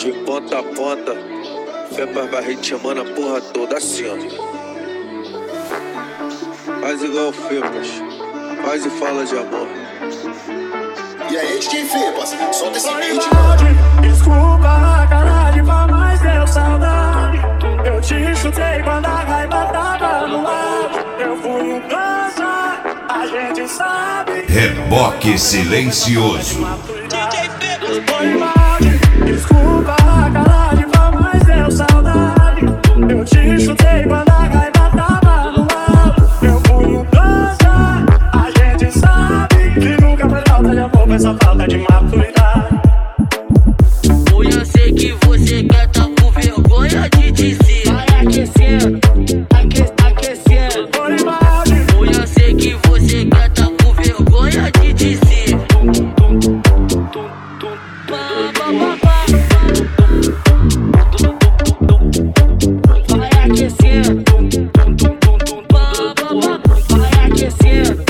De ponta a ponta, Fepas vai ritmando a porra toda assim, ó. Faz igual o Fepas, faz e fala de amor. E aí, DJ Fepas, solta esse beat. Desculpa a cara de pau, mas deu saudade. Eu te chutei quando a raiva tava no ar. Eu fui um câncer, a gente sabe. Reboque silencioso. DJ Fepas, foi mal. Desculpa a cara de pau, mas deu saudade. Eu te chutei quando a raiva tava no ar. Eu fui um câncer, a gente sabe que nunca foi falta de amor, foi só falta de maturidade. Eu sei que você quer tá com vergonha de dizer. Vai aquecendo, aquecendo. Eu sei que você quer tá com vergonha de dizer. Vai aquecendo, vai aquecendo.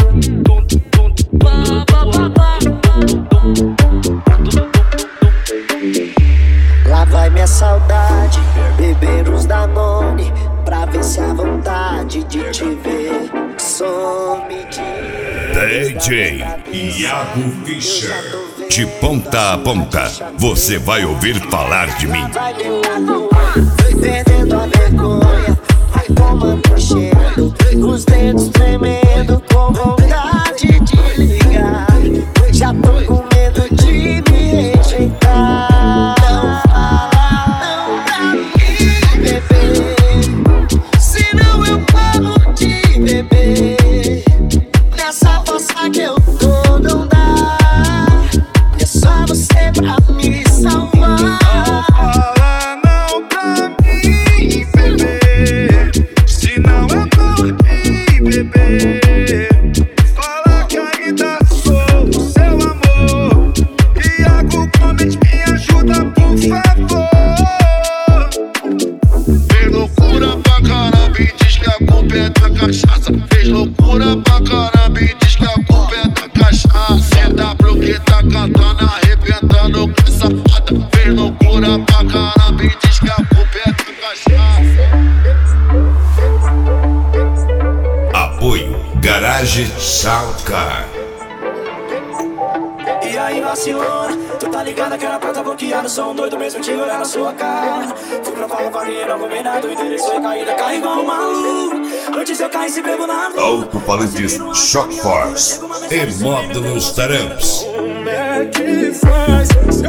Lá vai minha saudade, beber uns Danone, pra ver se a vontade de te ver some de DJ Iago Fischer. De ponta a ponta, você vai ouvir falar de mim. vai perdendo a vergonha, vai tomando cheiro, os dedos tremendo com vontade de ligar. Já tô com medo de me rejeitar. Não fala não pra mim, bebê, senão eu paro de beber. Nessa força que eu tô não dá, é só você pra me salvar. Não fala não pra mim, bebê, senão eu paro de beber. Fala que ainda sou o seu amor. Iago Gomes, me ajuda por favor. Fez loucura pra caramba e diz que a culpa é da cachaça. Fez loucura pra caramba e diz que a culpa é da cachaça. CW que tá cantando, arrebentando com essa fada. Fez loucura pra caramba e diz que a culpa é da cachaça. Apoio Garage Soundcar. E aí vacilona, tu tá ligada que era pra tá bloqueado. Sou um doido mesmo de olhar na sua cara. Fui pra falar farinha, não combinado. Endereçou e caída, cai igual um maluco. Antes eu caí se bebo na rua. Alto-falantes Shock Force e módulos Taramps. Como é que faz?